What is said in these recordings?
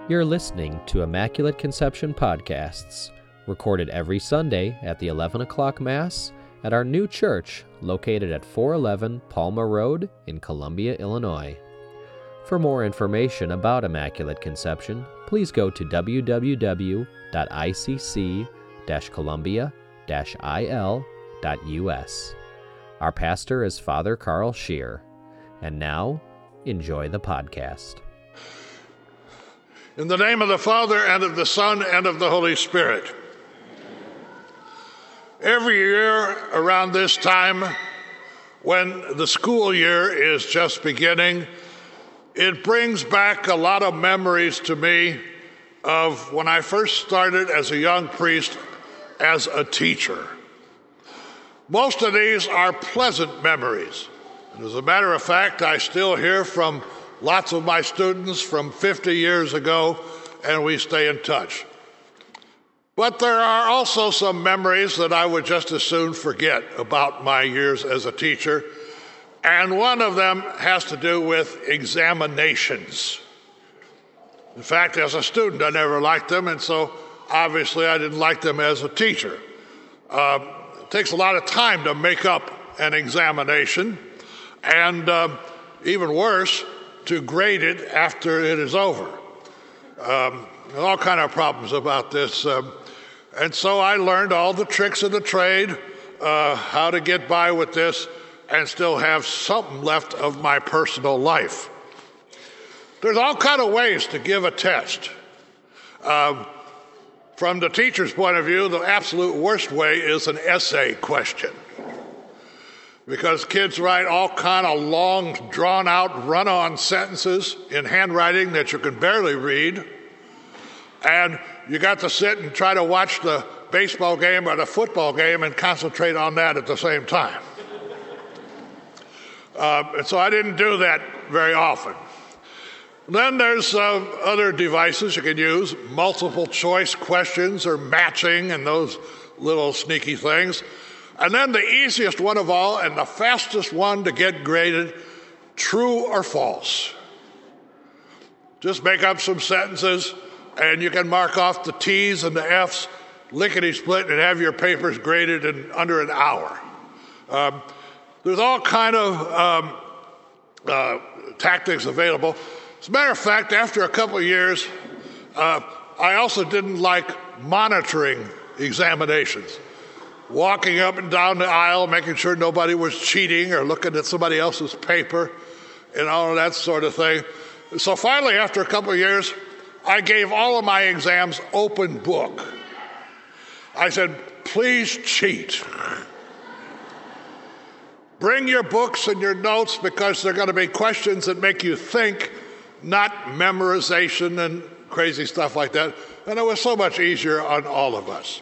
You're listening to Immaculate Conception Podcasts, recorded every Sunday at the 11 o'clock Mass at our new church located at 411 Palmer Road in Columbia, Illinois. For more information about Immaculate Conception, please go to www.icc-columbia-il.us. Our pastor is Father Carl Scheer. And now, enjoy the podcast. In the name of the Father, and of the Son, and of the Holy Spirit. Every year around this time, when the school year is just beginning, it brings back a lot of memories to me of when I first started as a young priest as a teacher. Most of these are pleasant memories. And as a matter of fact, I still hear from lots of my students from 50 years ago, and we stay in touch. But there are also some memories that I would just as soon forget about my years as a teacher, and one of them has to do with examinations. In fact, as a student, I never liked them, and so obviously I didn't like them as a teacher. It takes a lot of time to make up an examination, and even worse, to grade it after it is over. All kind of problems about this. And so I learned all the tricks of the trade, how to get by with this and still have something left of my personal life. There's all kind of ways to give a test. From the teacher's point of view, the absolute worst way is an essay question. Because kids write all kind of long, drawn-out, run-on sentences in handwriting that you can barely read. And you got to sit and try to watch the baseball game or the football game and concentrate on that at the same time. And so I didn't do that very often. Then there's other devices you can use, multiple choice questions or matching and those little sneaky things. And then the easiest one of all and the fastest one to get graded, true or false. Just make up some sentences and you can mark off the T's and the F's, lickety-split, and have your papers graded in under an hour. There's all kind of tactics available. As a matter of fact, after a couple of years, I also didn't like monitoring examinations. Walking up and down the aisle, making sure nobody was cheating or looking at somebody else's paper and all of that sort of thing. So finally, after a couple of years, I gave all of my exams open book. I said, please cheat. Bring your books and your notes because they're going to be questions that make you think, not memorization and crazy stuff like that. And it was so much easier on all of us.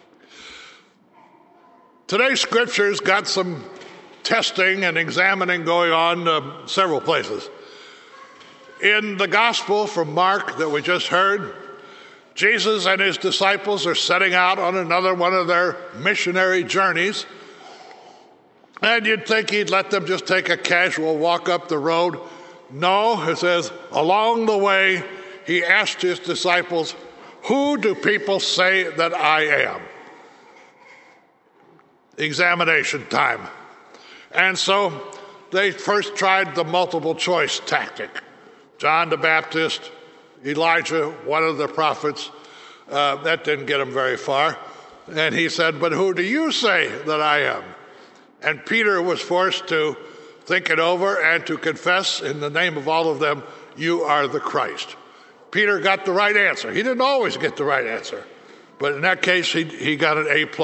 Today's scriptures got some testing and examining going on several places. In the gospel from Mark that we just heard, Jesus and his disciples are setting out on another one of their missionary journeys. And you'd think he'd let them just take a casual walk up the road. No, it says, along the way, he asked his disciples, who do people say that I am? Examination time. And so they first tried the multiple choice tactic. John the Baptist, Elijah, one of the prophets, that didn't get him very far. And he said, but who do you say that I am? And Peter was forced to think it over and to confess in the name of all of them, you are the Christ. Peter got the right answer. He didn't always get the right answer, but in that case, he got an A+.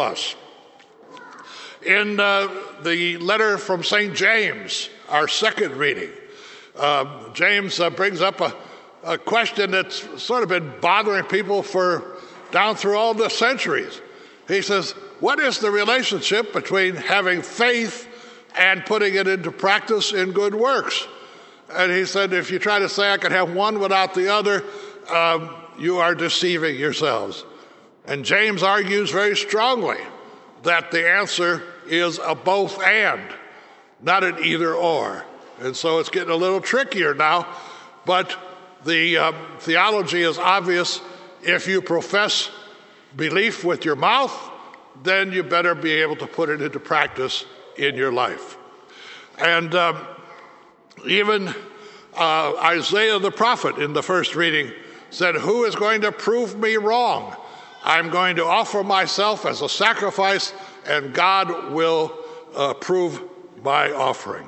In the letter from St. James, our second reading, James brings up a question that's sort of been bothering people for down through all the centuries. He says, what is the relationship between having faith and putting it into practice in good works? And he said, if you try to say I can have one without the other, you are deceiving yourselves. And James argues very strongly that the answer is a both and, not an either or. And so it's getting a little trickier now, but The theology is obvious. If you profess belief with your mouth, then you better be able to put it into practice in your life. And even Isaiah the prophet in the first reading said, "Who is going to prove me wrong? I'm going to offer myself as a sacrifice, and God will approve my offering."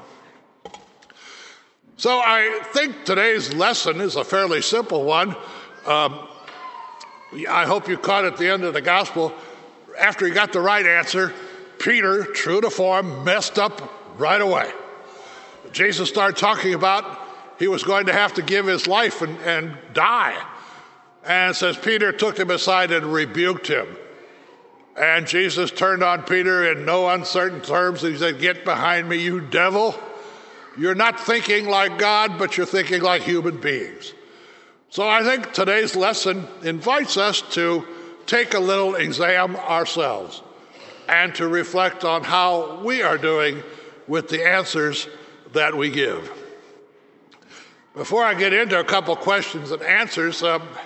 So I think today's lesson is a fairly simple one. I hope you caught at the end of the gospel, after he got the right answer, Peter, true to form, messed up right away. Jesus started talking about he was going to have to give his life and die. And it says Peter took him aside and rebuked him. And Jesus turned on Peter in no uncertain terms. He said, "Get behind me, you devil. You're not thinking like God, but you're thinking like human beings." So I think today's lesson invites us to take a little exam ourselves and to reflect on how we are doing with the answers that we give. Before I get into a couple questions and answers,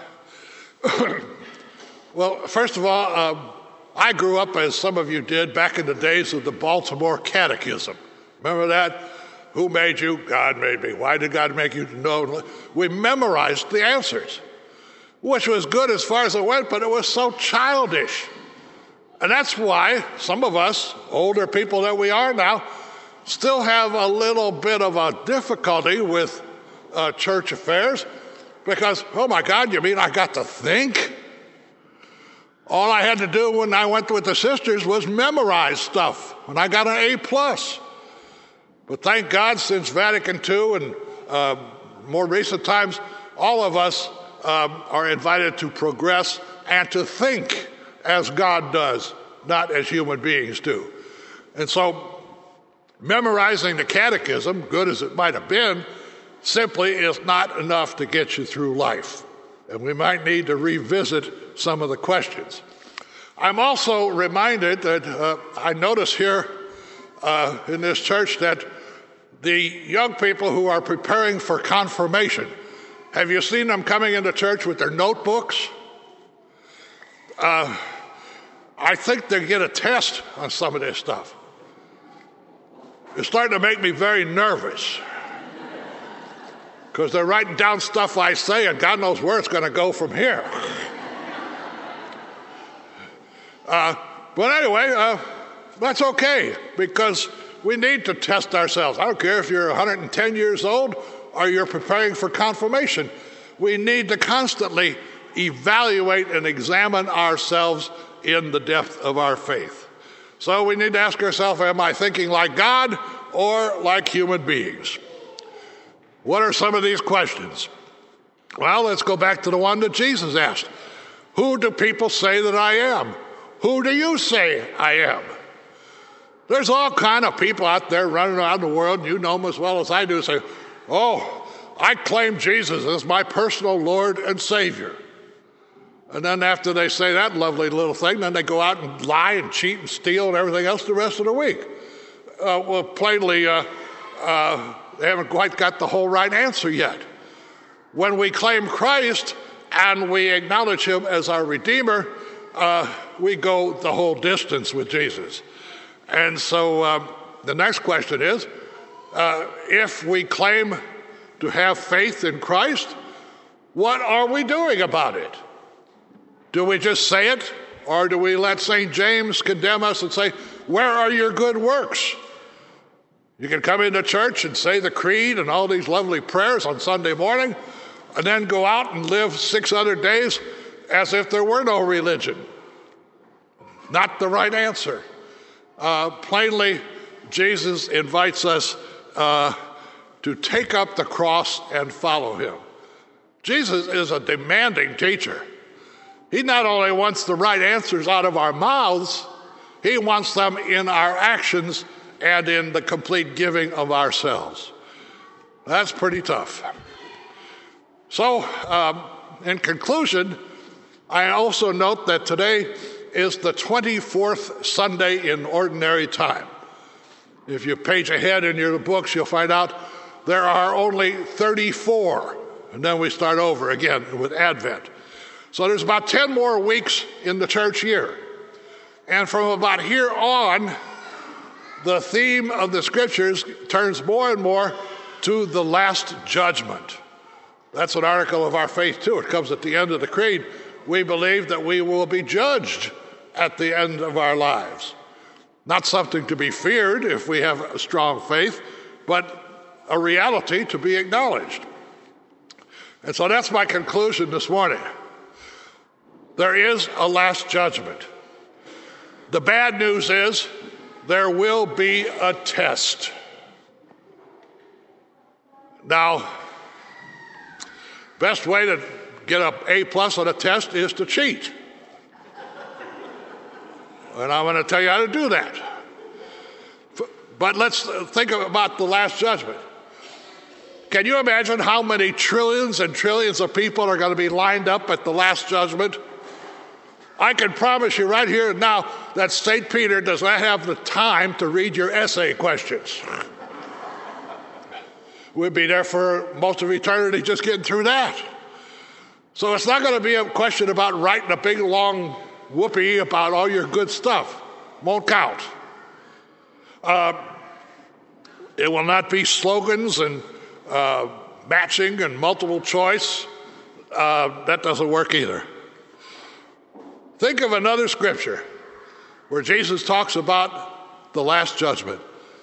well, first of all, I grew up, as some of you did, back in the days of the Baltimore Catechism. Remember that? Who made you? God made me. Why did God make you? No. We memorized the answers, which was good as far as it went, but it was so childish. And that's why some of us, older people that we are now, still have a little bit of a difficulty with church affairs, because, oh my God, you mean I got to think? All I had to do when I went with the sisters was memorize stuff, and I got an A+. But thank God, since Vatican II and more recent times, all of us are invited to progress and to think as God does, not as human beings do. And so memorizing the catechism, good as it might have been, simply is not enough to get you through life. And we might need to revisit some of the questions. I'm also reminded that I notice here in this church that the young people who are preparing for confirmation, have you seen them coming into church with their notebooks? I think they get a test on some of this stuff. It's starting to make me very nervous, because they're writing down stuff I say, and God knows where it's going to go from here. But anyway, that's okay, because we need to test ourselves. I don't care if you're 110 years old or you're preparing for confirmation. We need to constantly evaluate and examine ourselves in the depth of our faith. So we need to ask ourselves, am I thinking like God or like human beings? What are some of these questions? Well, let's go back to the one that Jesus asked. Who do people say that I am? Who do you say I am? There's all kind of people out there running around the world, and you know them as well as I do, say, "Oh, I claim Jesus as my personal Lord and Savior." And then after they say that lovely little thing, then they go out and lie and cheat and steal and everything else the rest of the week. Well, plainly, they haven't quite got the whole right answer yet. When we claim Christ and we acknowledge him as our Redeemer, we go the whole distance with Jesus. And so the next question is, if we claim to have faith in Christ, what are we doing about it? Do we just say it, or do we let St. James condemn us and say, where are your good works? You can come into church and say the creed and all these lovely prayers on Sunday morning, and then go out and live 6 other days as if there were no religion. Not the right answer. Plainly, Jesus invites us to take up the cross and follow him. Jesus is a demanding teacher. He not only wants the right answers out of our mouths, he wants them in our actions and in the complete giving of ourselves. That's pretty tough. So, in conclusion, I also note that today is the 24th Sunday in Ordinary Time. If you page ahead in your books, you'll find out there are only 34 and then we start over again with Advent. So there's about 10 more weeks in the church year. And from about here on, the theme of the scriptures turns more and more to the last judgment. That's an article of our faith, too. It comes at the end of the creed. We believe that we will be judged at the end of our lives. Not something to be feared if we have a strong faith, but a reality to be acknowledged. And so that's my conclusion this morning. There is a last judgment. The bad news is there will be a test. Now, best way to get an A+ on a test is to cheat. And I'm going to tell you how to do that. But let's think about the last judgment. Can you imagine how many trillions and trillions of people are going to be lined up at the last judgment? I can promise you right here and now that St. Peter does not have the time to read your essay questions. We'll be there for most of eternity just getting through that. So it's not going to be a question about writing a big long whoopee about all your good stuff. Won't count. It will not be slogans and matching and multiple choice. That doesn't work either. Think of another scripture where Jesus talks about the last judgment.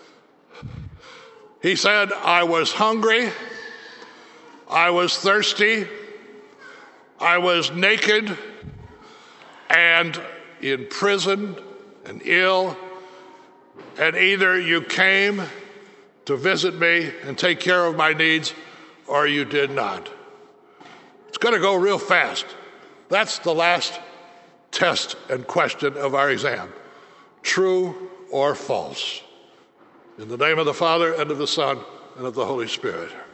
He said, I was hungry, I was thirsty, I was naked and in prison and ill, and either you came to visit me and take care of my needs, or you did not. It's going to go real fast. That's the last test and question of our exam. True or false? In the name of the Father, and of the Son, and of the Holy Spirit.